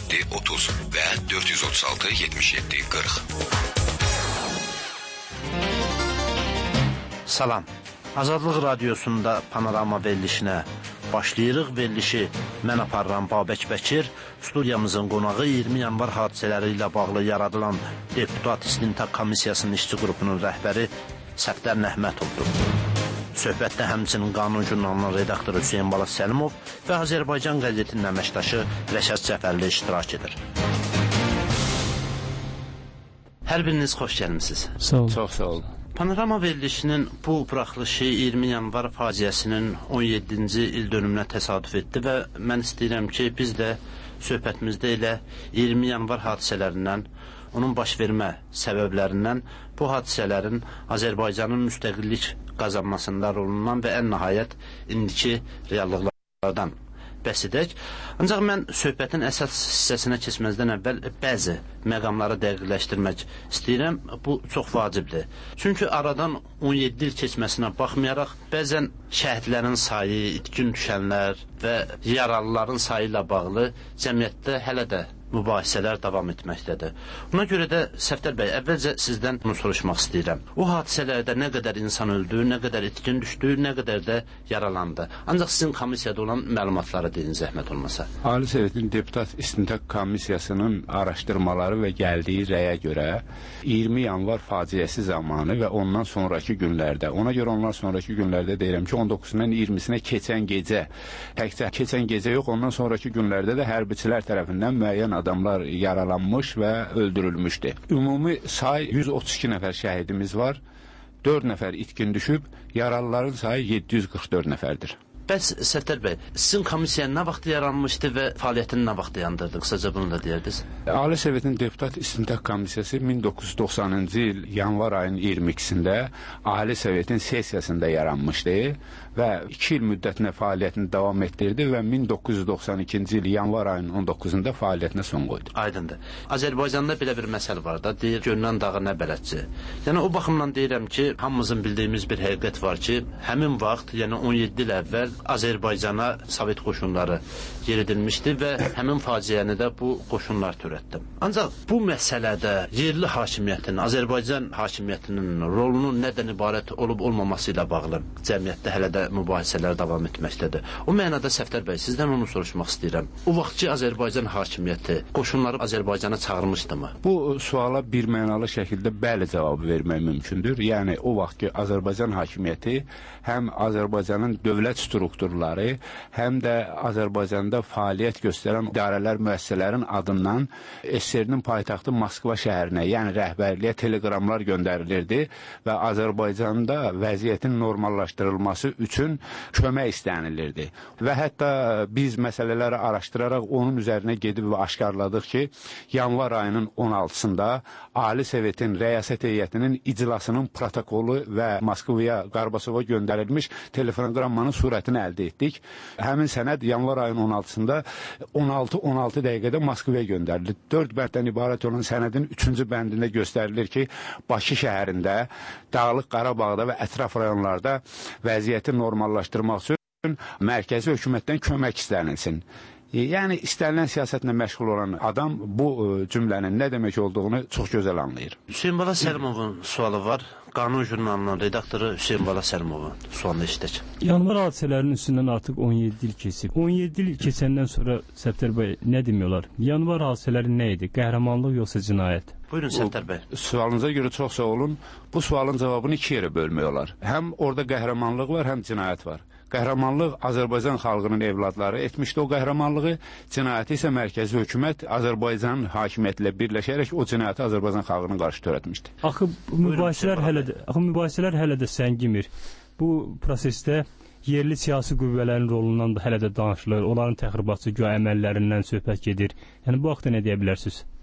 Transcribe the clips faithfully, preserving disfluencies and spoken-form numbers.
yeddi otuz və dörd yüz otuz altı yetmiş yeddi qırx. Salam. Azadlıq Radiosunda Panorama verilişinə başlayırıq. Verilişi mən aparıram Babək Bəkir. Studiyamızın qonağı iyirmi yanvar hadisələri ilə bağlı yaradılan Deputat İstintaq Komissiyasının işçi qrupunun rəhbəri Səfdər Nəhmətovdur. Söhbətdə həmçinin Qanun jurnalının redaktoru Hüseyin Bala Səlimov və Azərbaycan qəzetinin əməkdaşı Rəşad Cəfərli iştirak edir. Hər biriniz xoş gəlmisiniz. Sağ olun. Çox sağ olun. Panorama verilişinin bu buraxılışı iyirmi yanvar faciəsinin on yeddinci il dönümünə təsadüf etdi və mən istəyirəm ki, biz də söhbətimizdə elə iyirmi yanvar hadisələrindən, onun baş vermə səbəblərindən, bu hadisələrin Azərbaycanın müstəqillik qazanmasında rolundan və ən nəhayət indiki reallıqlardan bəhs edək. Ancaq mən söhbətin əsas hissəsinə keçməzdən əvvəl bəzi məqamları dəqiqləşdirmək istəyirəm. Bu çox vacibdir. Çünki aradan on yeddi il keçməsinə baxmayaraq, bəzən şəhidlərin sayı, itkin düşənlər və yaralıların sayı ilə bağlı cəmiyyətdə hələ də mübahisələr davam etməkdədir. Buna görə də Səfdər bəy, əvvəlcə sizdən bunu soruşmaq istəyirəm. O hadisələrdə nə qədər insan öldü, nə qədər itkin düşdü, nə qədər də yaralandı. Ancaq sizin komissiyada olan məlumatları deyin, zəhmət olmasa. Ali Sovetin Deputat İstintaq Komissiyasının araşdırmaları və gəldiyi rəyə görə iyirmi yanvar faciəsi zamanı və ondan sonraki günlərdə, ona görə ondan sonraki günlərdə deyirəm ki, on doqquzundan iyirmisinə keçən gecə, təkcə keçən gecə yox, ondan sonraki günlərdə də hərbiçilər tərəfindən müəyyən adamlar yaralanmış və öldürülmüşdü. Ümumi say yüz otuz iki nəfər şəhidimiz var, dörd nəfər itkin düşüb, yaralıların sayı yeddi yüz qırx dörd nəfərdir. Bəs Səfdər bəy, sizin komissiya nə vaxt yaranmışdı və fəaliyyətini nə vaxt dayandırdı? Qısaca bunu da deyərdiniz. Ali Sovetin Deputat İstintaq Komissiyası min doqquz yüz doxsanıncı il yanvar ayının iyirmi ikisində Ali Sovetin sessiyasında yaranmışdı və iki il müddətinə fəaliyyətini davam etdirdi və min doqquz yüz doxsan ikinci il yanvar ayının on doqquzunda fəaliyyətinə son qoydu. Aydındır. Azərbaycanda belə bir məsələ var da, deyir, görünən dağı nə bələdçi. Yəni o baxımdan deyirəm ki, hamımızın bildiyimiz bir həqiqət var ki, həmin vaxt, yəni on yeddi il əvvəl Azərbaycana Sovet qoşunları yeridilmişdi və həmin faciəni də bu qoşunlar törətdi. Ancaq bu məsələdə yerli hakimiyyətin, Azərbaycan hakimiyyətinin rolunun nədən ibarət olub olmaması ilə bağlı cəmiyyətdə hələ də mübahisələr davam etməkdədir. O mənada Səfdər bəy, sizdən onu soruşmaq istəyirəm. O vaxtki Azərbaycan hakimiyyəti qoşunları Azərbaycana çağırmışdımı? Bu suala birmənalı şəkildə bəli cavabı vermək mümkündür. Yəni o vaxtki Azərbaycan hakimiyyəti həm Azərbaycanın dövlət strukturları, həm də Azərbaycanda fəaliyyət göstərən idarələr, müəssisələrin adından S S R-nin paytaxtı Moskva şəhərinə, yəni rəhbərliyə teleqramlar göndərilirdi və Azərbaycanda vəziyyətin normallaşdırılması üçün kömək istənilirdi. Və hətta biz məsələləri araşdıraraq onun üzərinə gedib və aşkarladıq ki, yanvar ayının on altısında Ali Sovetin rəyasət heyətinin iclasının protokolu və Moskvaya, Qarbasova göndərilmiş telefonogrammanın surətini əldə etdik. Həmin sənəd yanvar ayının on altısında on altı on altı dəqiqədə Moskvaya göndərildi. dörd bənddən ibarət olan sənədin üçüncü bəndində göstərilir ki, Bakı şəhərində, Dağlıq Qarabağda və ətraf rayonlarda vəziyyəti normallaşdırmaq üçün mərkəzi hökumətdən kömək istənilsin. Yəni, istənilən siyasətlə məşğul olan adam bu cümlənin nə demək olduğunu çox gözəl anlayır. Hüseyin Bala Səlimovun sualı var. Qanun jurnalının redaktoru Hüseyin Bala Səlimovun sualını işlək. Yanvar hadisələrinin üstündən artıq on yeddi il keçib. on yeddi il keçəndən sonra Səfdər bəy nə demək yanvar hadisələri nə idi? Qəhrəmanlıq yoxsa cinayət? Buyurun Səfdər bəy. Sualınıza görə çox sağ olun. Bu sualın cavabını iki yerə bölmək olar. Həm orada qəhrəmanlıq var, həm cinayət var. Qəhrəmanlıq Azərbaycan xalqının evladları etmişdi o qəhrəmanlığı, cinayəti isə mərkəzi hökumət Azərbaycan hakimiyyəti ilə birləşərək o cinayəti Azərbaycan xalqının qarşı törətmişdi. Axı mübahisələr hələ də, axı mübahisələr hələ də səngimir. Bu prosesdə yerli siyasi qüvvələrin rolundan da hələ də danışılır. Onların təxribatçı güya əməllərindən söhbət gedir. Yəni bu haqda nə deyə bilərsiniz?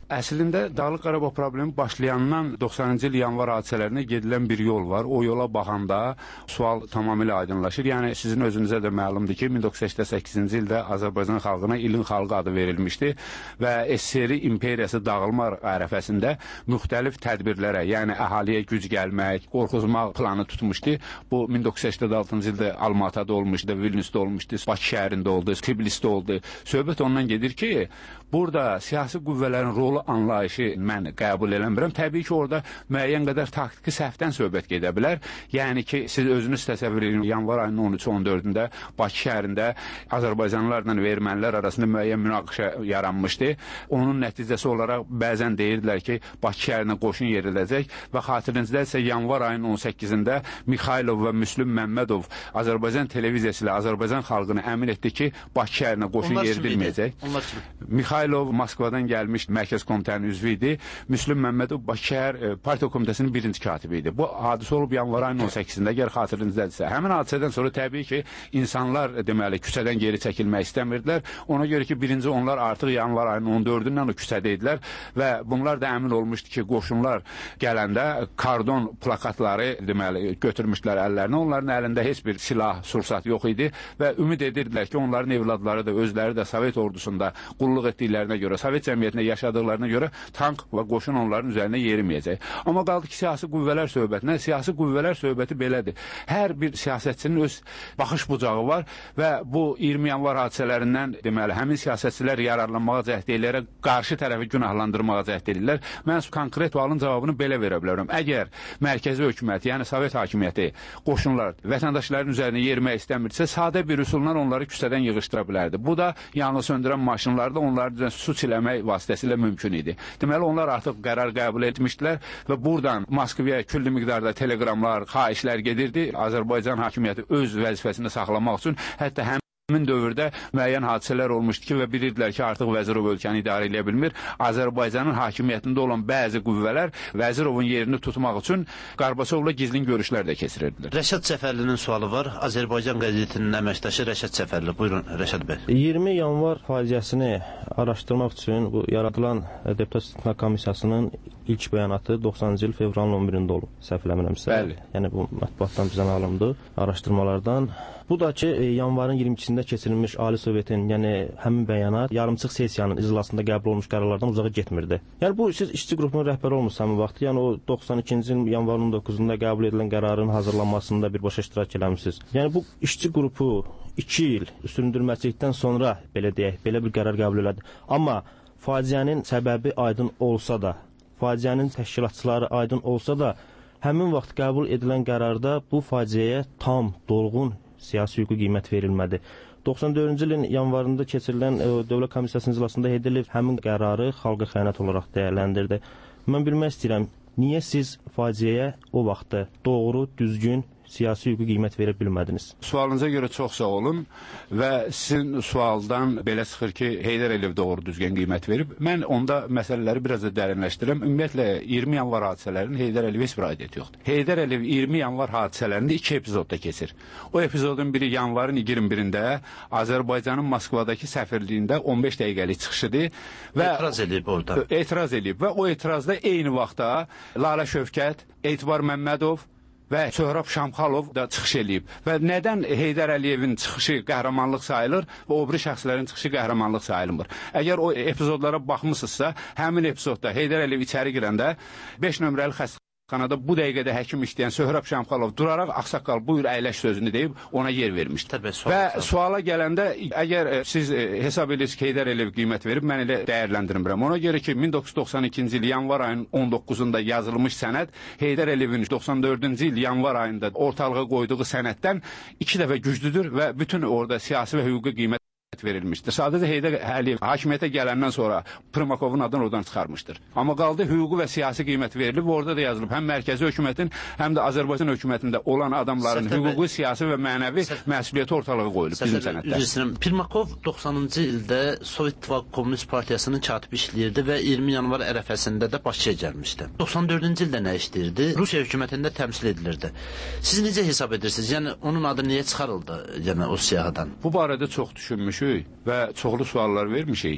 Əslində Dağlıq Qarabağ problemi başlayandan doxsanıncı il yanvar hadisələrinə gedilən bir yol var. O yola baxanda sual tamamilə aydınlaşır. Yəni sizin özünüzə də məlumdur ki, min doqquz yüz səksən səkkizinci ildə Azərbaycan xalqına ilin xalqı adı verilmişdi və S S R imperiyası dağılma ərəfəsində müxtəlif tədbirlərə, yəni əhaliyə güc gəlmək, qorxuzmaq planı tutmuşdu. Bu min doqquz yüz səksən altıncı ildə Almatada olmuşdu, Vilniusda olmuşdu, Bakı şəhərində oldu, Tbilisdə oldu. Söhbət ondan gedir ki, burada siyasi qüvvələrin rolu anlayışı mən qəbul eləmirəm. Təbii ki, orada müəyyən qədər taktiki səhvdən söhbət gedə bilər. Yəni ki, siz özünüz təsəvvür edin, yanvar ayının on üç on dördündə Bakı şəhərində Azərbaycanlılarla və ermənilər arasında müəyyən münaqişə yaranmışdı. Onun nəticəsi olaraq bəzən deyirdilər ki, Bakı şəhərinə qoşun yeriləcək və xatirinizdə isə yanvar ayının on səkkizində Mikhaylov və Müslüm Məmmədov Azərbaycan televiziyası ilə Azərbaycan xalqını əmin etdi ki, Bakı şəhərinə qoşun yeridilməyəcək. Mikhaylov Moskvadan gəlmiş mərkəz komitənin üzvü idi. Müslüm Məmmədov Bakı şəhər partiya komitəsinin birinci katibi idi. Bu hadisə olub yanvar ayının on səkkizində, əgər xatirinizdadirsə. Həmin hadisədən sonra təbii ki, insanlar deməli küçədən geri çəkilmək istəmirdilər. Ona görə ki, birinci onlar artıq yanvar ayının on dördündən o küçədə idilər və bunlar da əmin olmuşdu ki, qoşunlar gələndə kardon plakatları deməli götürmüşdülər əllərinə. Onların əlində heç bir silah, sursat yox idi və ümid edirdilər ki, onların evladları da, özləri də Sovet ordusunda qulluq etdiklərinə görə, Sovet cəmiyyətində yaşadıqlarına görə tank və qoşun onların üzərinə yeriməyəcək. Amma qaldı ki, siyasi qüvvələr söhbətinə, siyasi qüvvələr söhbəti belədir. Hər bir siyasətçinin öz baxış bucağı var və bu iyirmi yanvar hadisələrindən deməli, həmin siyasətçilər yararlanmağa cəhd edirlər, qarşı tərəfi günahlandırmağa cəhd edirlər. Mən konkret sualın cavabını belə verə bilərəm. Əgər mərkəzi hökumət, yəni Sovet hakimiyyəti, qoşunlar vətəndaşların üzərinə yerimək istəmirsə, sadə bir üsulla onları küçədən yığışdıra bilərdi. Bu da yanğı söndürən maşınlarda onları su çiləmək vasitəsilə mümkün idi. Deməli, onlar artıq qərar qəbul etmişdilər və buradan Moskvaya külli miqdarda teleqramlar, xahişlər gedirdi. Azərbaycan hakimiyyəti öz vəzifəsini saxlamaq üçün hətta həm Həmin dövrdə müəyyən hadisələr olmuşdu ki, və bilirdilər ki, artıq Vəzirov ölkəni idarə edə bilmir. Azərbaycanın hakimiyyətində olan bəzi qüvvələr Vəzirovun yerini tutmaq üçün Qarbaçovla gizlin görüşlər də keçirirdilər. Rəşad Səfərlinin sualı var. Azərbaycan qəzetinin əməkdaşı Rəşad Səfərli. Buyurun, Rəşad bəy. iyirmi yanvar faciəsini araşdırmaq üçün bu yaradılan deputat istisna komissiyasının ilk bəyanatı doxsanıncı il fevralın on birində olub, səhv eləmirəmsə. Bəli. Yəni bu mətbuatdan bizə məlumdur, araşdırmalardan. Bu da ki, yanvarın iyirmi ikisində keçirilmiş Ali Sovetin, yəni həmin bəyanat yarımçıq sessiyanın iclasında qəbul olmuş qərarlardan uzağa getmirdi. Yəni bu siz işçi qrupunun rəhbəri olmuş həmin vaxt, yəni o doxsan ikinci il yanvarın on doqquzunda qəbul edilən qərarın hazırlanmasında birbaşa iştirak eləmisiniz. Yəni bu işçi qrupu iki il süründürməçilikdən sonra belə deyək, belə bir qərar qəbul elədi. Amma faciənin səbəbi aydın olsa da, faciənin təşkilatçıları aydın olsa da, həmin vaxt qəbul edilən qərarda bu faciəyə tam, dolğun siyasi hüquqi qiymət verilmədi. doxsan dördüncü ilin yanvarında keçirilən e, Dövlət Komissiyasının iclasında Heydərliyev həmin qərarı xalqa xəyanət olaraq dəyərləndirdi. Mən bilmək istəyirəm, niyə siz faciəyə o vaxtda doğru, düzgün siyasi hüquqi qiymət verə bilmədiniz? Sualınıza görə çox sağ olun və sizin sualdan belə çıxır ki, Heydər Əliyev doğru düzgün qiymət verib. Mən onda məsələləri biraz da dərinləşdirirəm. Ümumiyyətlə iyirmi yanvar hadisələrinin Heydər Əliyevə heç bir aidiyyəti yoxdur. Heydər Əliyev iyirmi yanvar hadisələrində iki epizodda keçir. O epizodun biri yanvarın iyirmi birində Azərbaycanın Moskvadakı səfirliyində on beş dəqiqəlik çıxışıdır və etiraz edib orada. Etiraz edib və o etirazda eyni vaxtda Lalə Şövkət, Etibar Məmmədov və Söhrab Şamxalov da çıxış eləyib. Və nədən Heydər Əliyevin çıxışı qəhrəmanlıq sayılır və o biri şəxslərin çıxışı qəhrəmanlıq sayılmır? Əgər o epizodlara baxmısınızsa, həmin epizodda Heydər Əliyev içəri girəndə beş nömrəli xəstəxanada bu dəqiqədə həkim işləyən Söhrab Şamxalov duraraq "Ağsaqqal, buyur əyləş" sözünü deyib ona yer vermişdi. Təbii, sual, və suala gələndə, əgər siz hesab edirsiniz ki, Heydər Əliyev qiymət verib, mən elə dəyərləndirmirəm. Ona görə ki, min doqquz yüz doxsan ikinci il yanvar ayının on doqquzunda yazılmış sənəd Heydər Əliyevin doxsan dördüncü il yanvar ayında ortalığa qoyduğu sənəddən iki dəfə güclüdür və bütün orada siyasi və hüquqi qiymət verilmişdir. Sadəcə Heydər Əliyev hakimiyyətə gələndən sonra Primakovun adını oradan çıxarmışdır. Amma qaldı hüquqi və siyasi qiymət verilib, orada da yazılıb həm mərkəzi hökumətin, həm də Azərbaycan hökumətində olan adamların Səfər hüquqi, siyasi və mənəvi Səfər məsuliyyəti ortalığa qoyulub bizim sənəddə. Üzr Primakov doxsanıncı ildə Sovet İttifaqı Kommunist Partiyasının katibi işləyirdi və iyirmi yanvar ərəfəsində də Bakıya gəlmişdi. doxsan dördüncü ildə nə işləyirdi? Rusiya hökumətində təmsil edilirdi. Siz necə hesab edirsiniz? Yəni onun adı niyə çıxarıldı, yəni o siyahıdan? Bu barədə çox düşünmüşük və çoxlu suallar vermişik.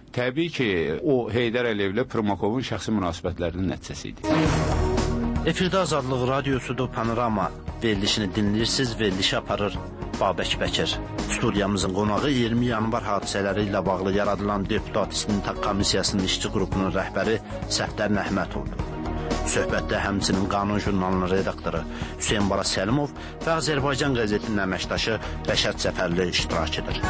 Təbii ki, o Heydər Əliyevlə Primakovun şəxsi münasibətlərinin nəticəsi idi. Efirdə Azadlıq Radiosudur, Panorama verilişini dinləyirsiniz, verilişi aparır Babək Bəkir. Studiyamızın qonağı iyirmi yanvar hadisələri ilə bağlı yaradılan Deputat İstintaq Komissiyasının işçi qrupunun rəhbəri Səfdər Nəhmətovdur. Söhbətdə həmçinin Qanun jurnalının redaktoru Hüseyn Bala Səlimov və Azərbaycan qəzetinin əməkdaşı Rəşad Cəfərli iştirak edir.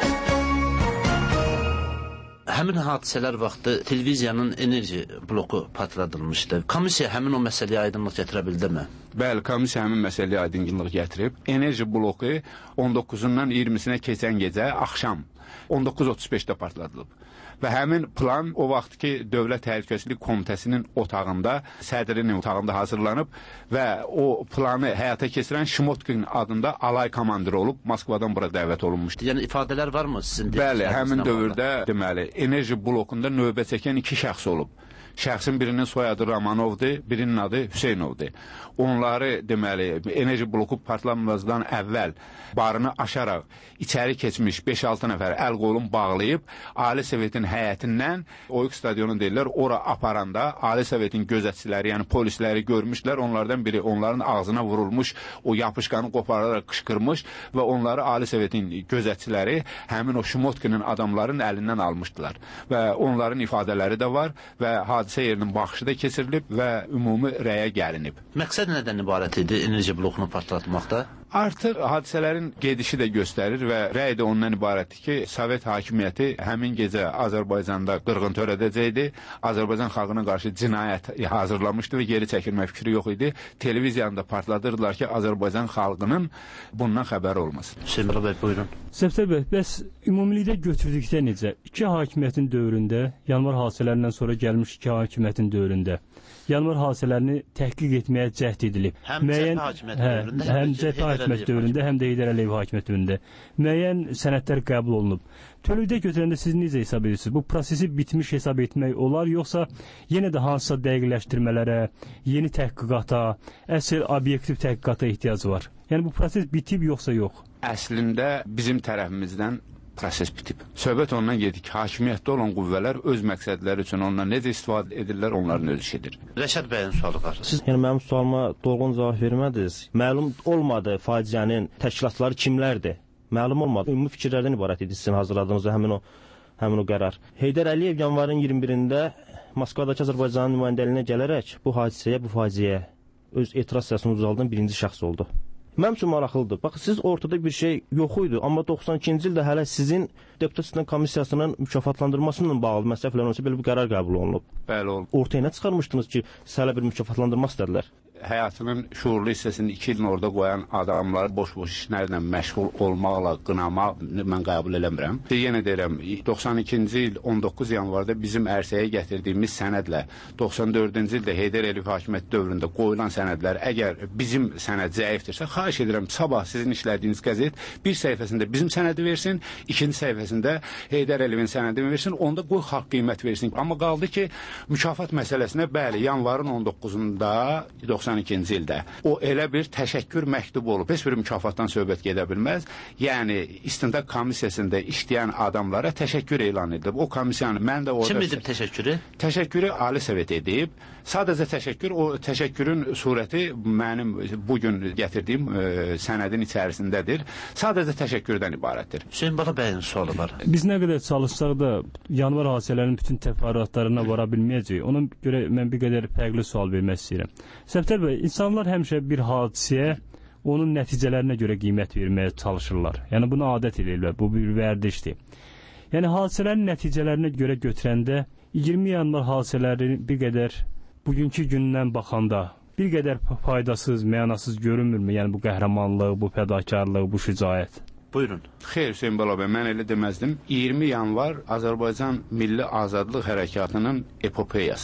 Həmin hadisələr vaxtı televiziyanın enerji bloku patladılmışdı. Komissiya həmin o məsələyə aydınlıq gətirə bildimi? Bəli, komissiya həmin məsələyə aydınlıq gətirib. Enerji bloku on doqquzundan iyirmisinə keçən gecə axşam on doqquz otuz beşdə partladılıb. Və həmin plan o vaxt ki, Dövlət Təhlükəsizlik Komitəsinin otağında, sədrinin otağında hazırlanıb və o planı həyata keçirən Şimotkin adında alay komandiri olub, Moskvadan bura dəvət olunmuşdu. Yəni ifadələr varmı sizin? Bəli, həmin dövrdə deməli, enerji blokunda növbə çəkən iki şəxs olub. Şəxsin birinin soyadı Romanovdur, birinin adı Hüseynovdur. Onları, deməli, enerji bloku partlamazdan əvvəl barını aşaraq içəri keçmiş beş altı nəfər əl qolun bağlayıb, Ali Sovetin həyətindən, Oyuq stadionu deyirlər, ora aparanda Ali Sovetin gözətçiləri, yəni polisləri görmüşlər, onlardan biri onların ağzına vurulmuş, o yapışqanı qopararaq qışqırmış və onları Ali Sovetin gözətçiləri həmin o Şimotkinin adamların əlindən almışdılar. Və onların ifadələri də var və hadisə yerinin baxışı da keçirilib və ümumi rəyə gəlinib. Məqsəd nədən ibarət idi enerji blokunu partlatmaqda? Artıq hadisələrin gedişi də göstərir və rəy də ondan ibarətdir ki, Sovet hakimiyyəti həmin gecə Azərbaycanda qırğın törədəcəkdi. Azərbaycan xalqına qarşı cinayət hazırlamışdı və geri çəkilmə fikri yox idi. Televiziyanı da partladırdılar ki, Azərbaycan xalqının bundan xəbəri olmasın. Hüseyn Bala bəy, buyurun. Səfdər bəy, bəs ümumilikdə götürdükdə necə? İki hakimiyyətin dövründə, yanvar hadisələrindən sonra gəlmiş iki hakimiyyətin dövründə yanvar hadisələrini təhqiq etməyə cəhd edilib. Həm müəyyən, hakimiyyət hə, dövründə, həm cəbhə hakimiyyət dövründə, həm də Heydər Əliyev hakimiyyət dövründə müəyyən sənədlər qəbul olunub. Tölükdə götürəndə siz necə hesab edirsiniz? Bu prosesi bitmiş hesab etmək olar, yoxsa yenə də hansısa dəqiqləşdirmələrə, yeni təhqiqata, əsl obyektiv təhqiqata ehtiyac var? Yəni bu proses bitib yoxsa yox? Əslində bizim tərəfimizdən proses bitib. Söhbət ondan gedir ki, hakimiyyətdə olan qüvvələr öz məqsədləri üçün ondan necə istifadə edirlər, onların öz işidir. Rəşad bəyin sualı var. Siz yəni mənim sualıma dolğun cavab vermədiniz. Məlum olmadı faciənin təşkilatları kimlərdir? Məlum olmadı. Ümumi fikirlərdən ibarət idi sizin hazırladığınız həmin o həmin o qərar. Heydər Əliyev yanvarın iyirmi birində Moskvadakı Azərbaycanın nümayəndəliyinə gələrək bu hadisəyə, bu faciəyə öz etiraz səsini uzaldan birinci şəxs oldu. Mənim üçün maraqlıdır. Bax, siz ortada bir şey yox idi, amma doxsan ikinci ildə hələ sizin Deputat İstintaq Komissiyasının mükafatlandırmasıyla bağlı məsələ falan olsa belə bir qərar qəbul olunub. Bəli, olub. Ortaya nə çıxarmışdınız ki, siz hələ bir mükafatlandırma istədilər? Həyatının şuurlu hissəsini iki ilin orada qoyan adamları boş-boş işlərlə məşğul olmaqla qınamaq mən qəbul eləmirəm. Yenə deyirəm, doxsan ikinci il on doqquz yanvarda bizim ərsəyə gətirdiyimiz sənədlə doxsan dördüncü ildə Heydər Əliyev hakimiyyəti dövründə qoyulan sənədlər əgər bizim sənəd zəifdirsə, xahiş edirəm, sabah sizin işlədiyiniz qəzet bir səhifəsində bizim sənədi versin, ikinci səhifəsində Heydər Əliyevin sənədini versin, onda qoy xalq qiymət versin. Amma qaldı ki, mükafat məsələsinə bəli, yanvarın on doqquzunda doxsan ikinci ildə o elə bir təşəkkür məktubu olub. Heç bir mükafatdan söhbət gedə bilməz. Yəni İstintaq Komissiyasında işləyən adamlara təşəkkür elan edilib. O komissiyanı mən də orada... Kim edib təşəkkürü? Təşəkkürü Ali Sovet edib. Sadəcə təşəkkür, o təşəkkürün surəti mənim bugün gətirdiyim e, sənədin içərisindədir. Sadəcə təşəkkürdən ibarətdir. Hüseyn Bala bəyin sualı var. Biz nə qədər çalışsaq da yanvar hadisələrinin bütün təfərrüatlarına vara bilməyəcəyik. Ona görə mən bir qədər fərqli sual vermək istəyirəm. Səfdər bəy, insanlar həmişə bir hadisəyə onun nəticələrinə görə qiymət verməyə çalışırlar. Yəni bunu adət edirlər, bu bir vərdişdir. Yəni hadisələrin nəticələrinə görə götürəndə iyirmi yanvar hadisələri bir qədər bugünkü gündən baxanda bir qədər faydasız, mənasız görünmürmü? Yəni bu qəhrəmanlıq, bu fədakarlıq, bu şücaət. Buyurun. Xeyr, Hüseyn Bala bəy, mən elə deməzdim. iyirmi yanvar Azərbaycan Milli Azadlıq Hərəkatının epopeyasıdır.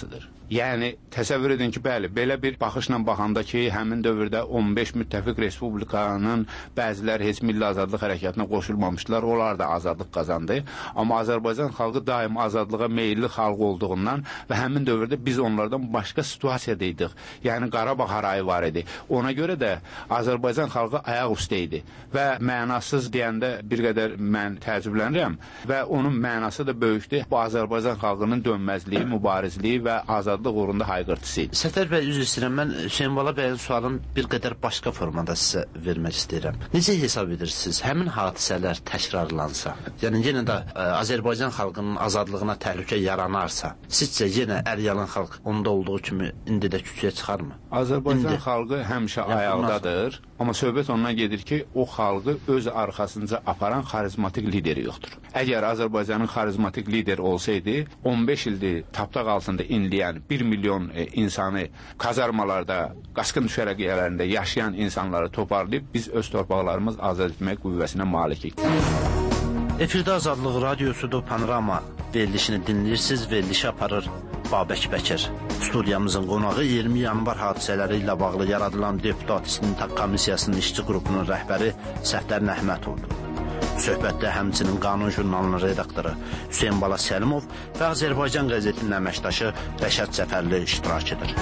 Yəni təsəvvür edin ki, bəli, belə bir baxışla baxanda ki, həmin dövrdə on beş müttəfiq respublikanın bəziləri heç milli azadlıq hərəkatına qoşulmamışdılar, onlar da azadlıq qazandı. Amma Azərbaycan xalqı daim azadlığa meyilli xalq olduğundan və həmin dövrdə biz onlardan başqa situasiyada idik. Yəni Qarabağ harayı var idi. Ona görə də Azərbaycan xalqı ayaq üstə idi və mənasız deyəndə bir qədər mən təəccüblənirəm və onun mənası da böyükdür. Bu Azərbaycan xalqının dönməzliyi, mübarizliyi və azadlıq uğrunda hayqırtısı idi. Səfər bəy, üzr istəyirəm, mən Hüseyn Bala bəyin sualını bir qədər başqa formada sizə vermək istəyirəm. Necə hesab edirsiniz, həmin hadisələr təkrarlansa, yəni yenə də ə, Azərbaycan xalqının azadlığına təhlükə yaranarsa, sizcə yenə Əryalın xalq onda olduğu kimi indi də küçəyə çıxarmı? Azərbaycan İndi. xalqı həmişə Ya, ayaqdadır, amma söhbət ondan gedir ki, o xalqı öz arxasınca aparan xarizmatik lideri yoxdur. Əgər Azərbaycanın xarizmatik lider olsaydı, on beş ildir tapdaq altında inləyən bir milyon e, insanı kazarmalarda, qaskın düşərəqiyələrində yaşayan insanları toparlayıb biz öz torpaqlarımız azad etmək qüvvəsinə malikik. Efirdə Azadlıq Radiosudur, Panorama verilişini dinləyirsiniz, verilişi aparır Babək Bəkir. Studiyamızın qonağı iyirmi yanvar hadisələri ilə bağlı yaradılan Deputat İstintaq Komissiyasının işçi qrupunun rəhbəri Səfdər Nəhmətovdur. Söhbətdə həmçinin Qanun jurnalının redaktoru Hüseyn Bala Səlimov və Azərbaycan qəzetinin əməkdaşı Rəşad Cəfərli iştirak edir.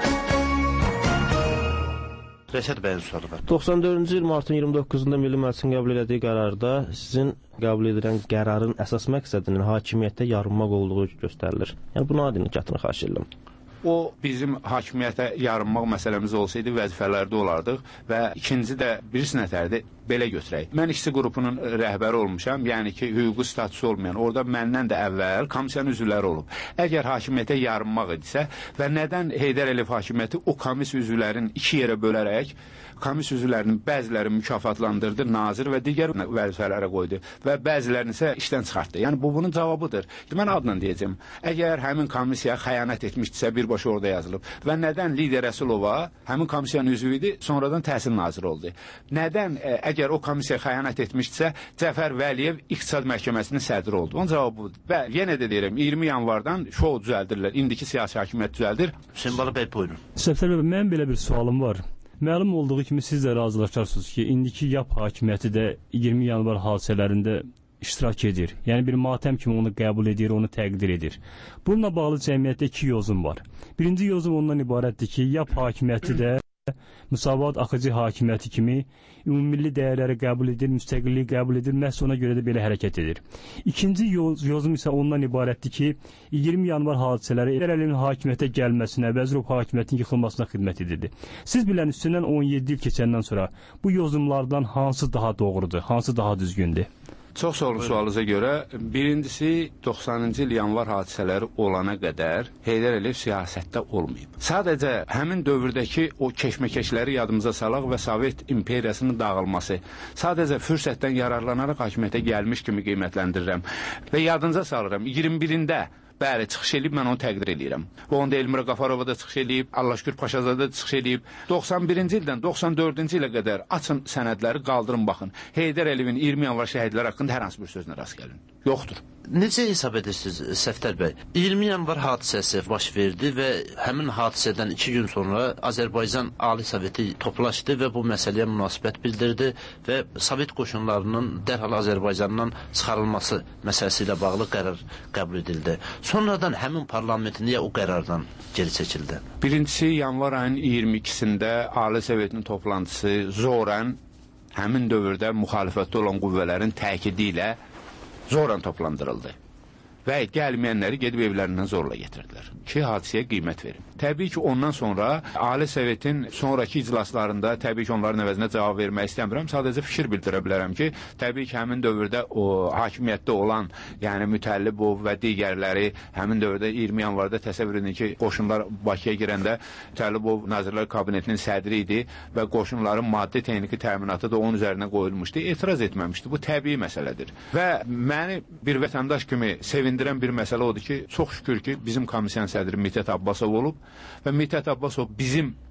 Rəşad bəyin sualı var. doxsan dördüncü il martın iyirmi doqquzunda Milli Məclisin qəbul etdiyi qərarda sizin qəbul edilən qərarın əsas məqsədinin hakimiyyətdə yarınmaq olduğu göstərilir. Yəni buna adını gətirin, xahiş edirəm. O bizim hakimiyyətə yarınmaq məsələmiz olsaydı vəzifələrdə olardıq və ikinci də birisi nətərdir, belə götürək. Mən işçi qrupunun rəhbəri olmuşam, yəni ki, hüquqi statusu olmayan, orada məndən də əvvəl komissiyanın üzvləri olub. Əgər hakimiyyətə yarınmaq idisə və nədən Heydər Əliyev hakimiyyəti o komissiya üzvlərini iki yerə bölərək komissiya üzvlərinin bəziləri mükafatlandırdı, nazir və digər vəzifələrə qoydu və bəzilərini isə işdən çıxartdı. Yəni bu bunun cavabıdır. Mən adla deyəcəm. Əgər həmin komissiya xəyanət etmişdisə, birbaşa orada yazılıb və nədən Lider Əsilova həmin komissiyanın üzvü idi, sonradan təhsil naziri oldu. Nədən ə, əgər o komissiya xəyanət etmişdisə, Cəfər Vəliyev İqtisad Məhkəməsinin sədri oldu. Onun cavabı budur. Və yenə də deyirəm, iyirmi yanvardan şou düzəldirlər. İndiki siyasi hakimiyyət düzəldir. Hüseyn Bala bəy, buyurun. Səfər bəy, mənim belə bir sualım var. Məlum olduğu kimi siz də razılaşarsınız ki, indiki Y A P hakimiyyəti də iyirmi yanvar hadisələrində iştirak edir. Yəni bir matəm kimi onu qəbul edir, onu təqdir edir. Bununla bağlı cəmiyyətdə iki yozum var. Birinci yozum ondan ibarətdir ki, Y A P hakimiyyəti də Müsavat Axıcı hakimiyyəti kimi ümummilli dəyərləri qəbul edir, müstəqilliyi qəbul edir, məhz ona görə də belə hərəkət edir. İkinci yoz, yozum isə ondan ibarətdir ki, iyirmi yanvar hadisələri Heydər Əliyevin hakimiyyətə gəlməsinə, Vəzirov hakimiyyətinin yıxılmasına xidmət edirdi. Siz bilən üstündən on yeddi il keçəndən sonra bu yozumlardan hansı daha doğrudur, hansı daha düzgündür? Çox sağ olun sualınıza görə. Birincisi, doxsanıncı il yanvar hadisələri olana qədər Heydər Əliyev siyasətdə olmayıb. Sadəcə həmin dövrdəki o keşməkeşləri yadımıza salaq və Sovet imperiyasının dağılması sadəcə fürsətdən yararlanaraq hakimiyyətə gəlmiş kimi qiymətləndirirəm. Və yadınıza salıram, iyirmi birində bəli, çıxış edib, mən onu təqdir edirəm. Və onda Elmira Qafarova da çıxış edib, Allahşükür Paşazadə da çıxış edib. doxsan birinci ildən doxsan dördüncü ilə qədər açın sənədləri, qaldırın, baxın. Heydər Əliyevin iyirmi yanvar şəhidləri haqqında hər hansı bir sözünə rast gəlin. Yoxdur. Necə hesab edirsiniz, Səfdər bəy? iyirmi yanvar hadisəsi baş verdi və həmin hadisədən iki gün sonra Azərbaycan Ali Soveti toplaşdı və bu məsələyə münasibət bildirdi və Sovet qoşunlarının dərhal Azərbaycandan çıxarılması məsələsi ilə bağlı qərar qəbul edildi. Sonradan həmin parlament niyə o qərardan geri çəkildi? Birincisi, yanvar ayının iyirmi ikisində Ali Sovetinin toplantısı zorən həmin dövrdə müxalifətdə olan qüvvələrin təkidi ilə zorla toplandırıldı və gəlməyənləri gedib evlərindən zorla getirdilər ki, hadisəyə qiymət verin. Təbii ki, ondan sonra Ali Sovetin sonraki iclaslarında təbii ki, onların əvəzinə cavab vermək istəmirəm. Sadəcə fikir bildirə bilərəm ki, təbii ki, həmin dövrdə o hakimiyyətdə olan, yəni Mütəllibov və digərləri həmin dövrdə iyirmi yanvarda təsəvvür edin ki, qoşunlar Bakıya girəndə Mütəllibov Nazirlər Kabinetinin sədri idi və qoşunların maddi texniki təminatı da onun üzərinə qoyulmuşdu. Etiraz etməmişdi. Bu təbii məsələdir. Və məni bir vətəndaş kimi sevindirən bir məsələ odur ki, çox şükür ki, bizim komissiyanın sədri Mitət Abbasov olub və Mitət Abbasov bizim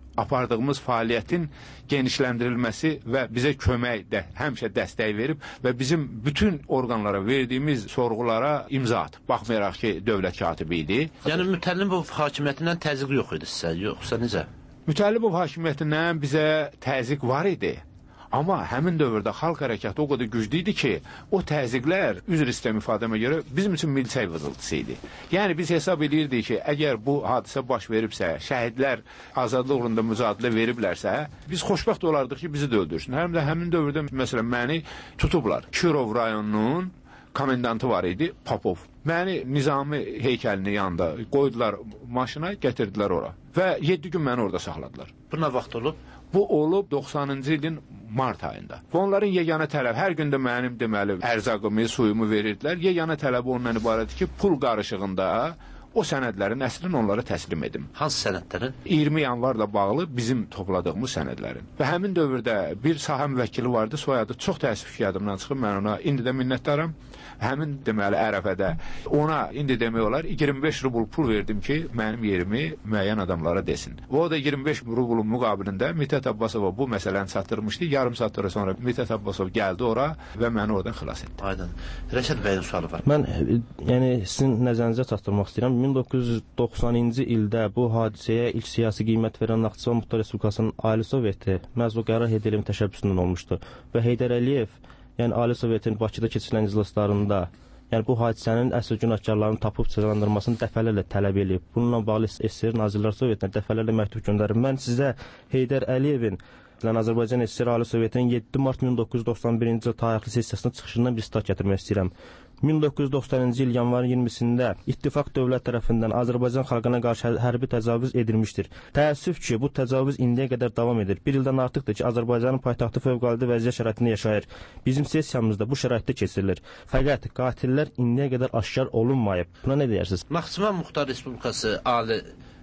apardığımız fəaliyyətin genişləndirilməsi və bizə kömək də həmişə dəstək verib və bizim bütün orqanlara verdiyimiz sorğulara imza atıb. Baxmayaraq ki, dövlət katibi idi. Yəni Mütəllibov hakimiyyətindən təzyiq yox idi sizə, yoxsa necə? Mütəllibov hakimiyyətindən bizə təzyiq var idi. Amma həmin dövrdə xalq hərəkatı o qədər güclü idi ki, o təzyiqlər, üzr istəyirəm ifadəmə görə, bizim üçün milçək vızıltısı idi. Yəni biz hesab edirdik ki, əgər bu hadisə baş veribsə, şəhidlər azadlıq uğrunda mücadilə veriblərsə, biz xoşbəxt olardıq ki, bizi də öldürsün. Həm də həmin dövrdə məsələn məni tutublar. Kirov rayonunun komendantı var idi, Popov. Məni Nizami heykəlinin yanında qoydular maşına, gətirdilər ora. Və yeddi gün məni orada saxladılar. Bu nə vaxt olub? Bu olub doxsanıncı ilin mart ayında. Və onların yeganə tələb, hər gündə mənim deməli ərzaqımı, suyumu verirdilər. Yeganə tələbi ondan ibarətdir ki, pul qarışığında o sənədlərin əslini onlara təslim edim. Hansı sənədlərin? iyirmi yanvarla bağlı bizim topladığımız sənədlərin. Və həmin dövrdə bir sahə müvəkkili vardı, soyadı çox təəssüf ki, yadımdan çıxıb, mən ona indi də minnətdaram. Həmin deməli ərəfədə ona indi demək olar iyirmi beş rubl pul verdim ki, mənim yerimi müəyyən adamlara desin. Və o da iyirmi beş rublun müqabilində Mithat Abbasova bu məsələni çatdırmışdı. Yarım saat sonra Mithat Abbasov gəldi ora və məni oradan xilas etdi. Aydın. Rəşad bəyin sualı var. Mən yəni sizin nəzərinizə çatdırmaq istəyirəm. min doqquz yüz doxsanıncı ildə bu hadisəyə ilk siyasi qiymət verən Naxçıvan Muxtar Respublikasının Ali Soveti məhz o qərar Heydər Əliyevin təşəbbüsündən olmuşdu. Və Heydər Əliyev, yəni Ali Sovetin Bakıda keçirilən iclaslarında, yəni bu hadisənin əsl günahkarlarını tapıb cəzalandırmasını dəfələrlə tələb edib. Bununla bağlı S S R Nazirlər Sovetinə dəfələrlə məktub göndərib. Mən sizə Heydər Əliyevin Azərbaycan S S R Ali Sovetinin yeddi mart min doqquz yüz doxsan birinci il tarixli sessiyasının çıxışından bir sitat gətirmək istəyirəm. min doqquz yüz doxsanıncı il yanvarın iyirmisində İttifaq dövlət tərəfindən Azərbaycan xalqına qarşı hərbi təcavüz edilmişdir. Təəssüf ki, bu təcavüz indiyə qədər davam edir. Bir ildən artıqdır ki, Azərbaycanın paytaxtı fövqəladə vəziyyət şəraitində yaşayır. Bizim sessiyamızda bu şəraitdə keçirilir. Fəqət qatillər indiyə qədər aşkar olunmayıb. Buna nə deyirsiniz? Naxçıvan Muxtar Respublikası Ali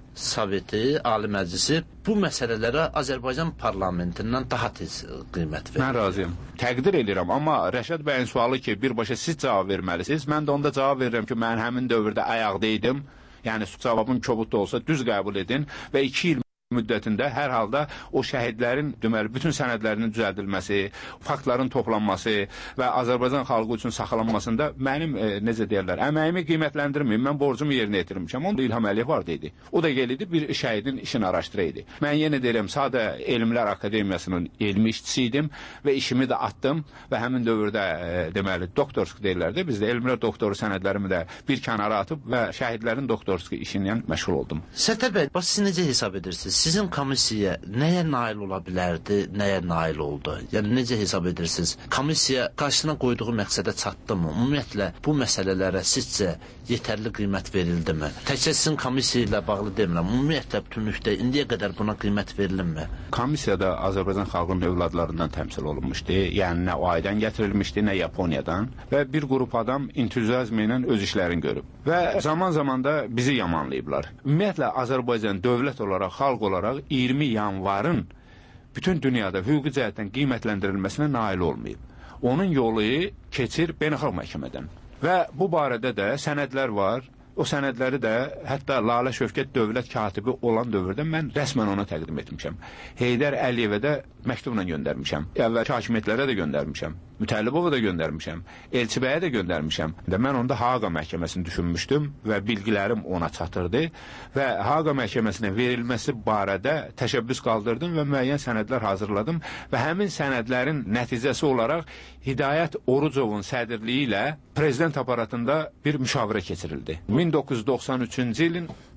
Soveti, Ali Məclisi bu məsələlərə Azərbaycan parlamentindən daha tez qiymət verir. Mən razıyam. Təqdir edirəm, amma Rəşad bəyin sualı ki, birbaşa siz cavab verməlisiniz. Mən də onda cavab verirəm ki, mən həmin dövrdə ayaqda idim. Yəni cavabım kobud da olsa düz qəbul edin və iki il müddətində hər halda o şəhidlərin deməli bütün sənədlərinin düzəldilməsi, faktların toplanması və Azərbaycan xalqı üçün saxlanmasında mənim e, necə deyirlər, əməyimi qiymətləndirməyim, mən borcumu yerinə yetirmişəm. Onda İlham Əliyev vardı idi. O da gəlidi bir şəhidin işini araşdıraydı. Mən yenə deyirəm, sadə Elmlər Akademiyasının elmi işçisi idim və işimi də attım və həmin dövrdə e, deməli doktorsk deyirlər də, biz də elmlər doktoru sənədlərimi də bir kənara atıb və şəhidlərin doktorsk işindən məşğul oldum. Səttar bəy, bax siz necə hesab edirsiniz? Sizin komissiya nəyə nail ola bilərdi, nəyə nail oldu? Yəni, necə hesab edirsiniz? Komissiya qarşısına qoyduğu məqsədə çatdı mı? Ümumiyyətlə, bu məsələlərə sizcə yetərli qiymət verildi mi? Təkcə sizin komissiya ilə bağlı demirəm. Ümumiyyətlə, bütünlükdə indiyə qədər buna qiymət verilinmi? Komissiyada Azərbaycan xalqının övladlarından təmsil olunmuşdu. Yəni, nə o aydan gətirilmişdi, nə Yaponiyadan. Və bir qrup adam entuziyazm ilə öz işlərini görüb. Və zaman-zaman da bizi yamanlayıblar. Ümumiyyətlə, Azərbaycan dövlət olaraq, xalq olaraq iyirmi yanvarın bütün dünyada hüquqi cəhətdən qiymətləndirilməsinə nail olmayıb. Onun yolu keçir beynəlxalq məhkəmədən. Və bu barədə də sənədlər var. O sənədləri də hətta Lalə Şövkət dövlət katibi olan dövrdə mən rəsmən ona təqdim etmişəm. Heydər Əliyevə də məktubla göndərmişəm. Əvvəlki hakimiyyətlərə də göndərmişəm. Mütəllibova da göndərmişəm. Elçibəyə də göndərmişəm. Və mən onda Haaqa məhkəməsini düşünmüşdüm və bilgilərim ona çatırdı və Haaqa məhkəməsinə verilməsi barədə təşəbbüs qaldırdım və müəyyən sənədlər hazırladım və həmin sənədlərin nəticəsi olaraq Hidayət Orucovun sədrliyi ilə prezident aparatında bir müşavirə keçirildi. min doqquz yüz doxsan üçüncü ilin